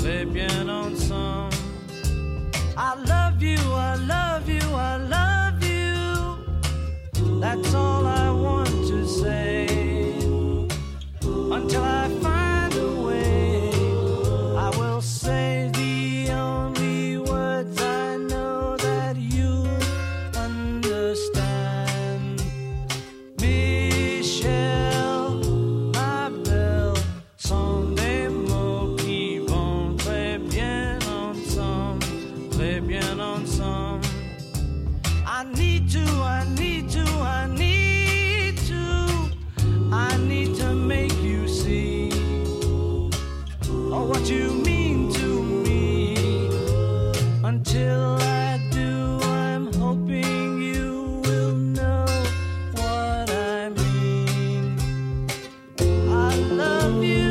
très bien ensemble. I love you, I love you, I love you. That's all I want to say. Until I find a way, I will say the only words I know that you understand. Michel, ma belle, sont des mots qui vont très bien ensemble, très bien ensemble. I need to, I need to, I need to, I need to make you see what you mean to me. Until I do, I'm hoping you will know what I mean. I love you.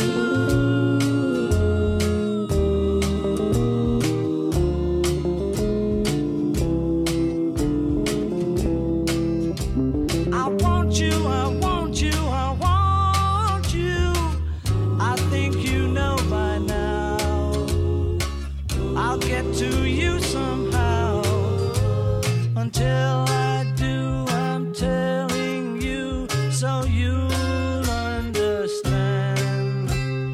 I want you, I want you, I want you. I think you know by now. I'll get to you somehow. Until I do, I'm telling you so you'll understand.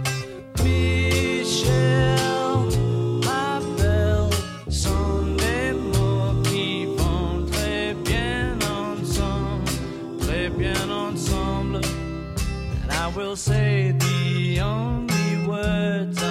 Michel, ma belle, sont des mots qui vont très bien ensemble, très bien ensemble. And I will say the only words